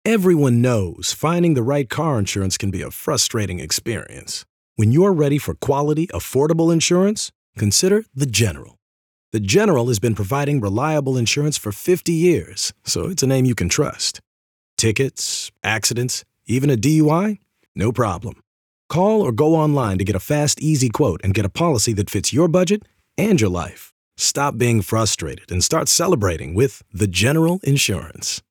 Everyone knows finding the right car insurance can be a frustrating experience. When you're ready for quality, affordable insurance, consider The General. The General has been providing reliable insurance for 50 years, so it's a name you can trust. Tickets, accidents, even a DUI? No problem. Call or go online to get a fast, easy quote and get a policy that fits your budget and your life. Stop being frustrated and start celebrating with The General Insurance.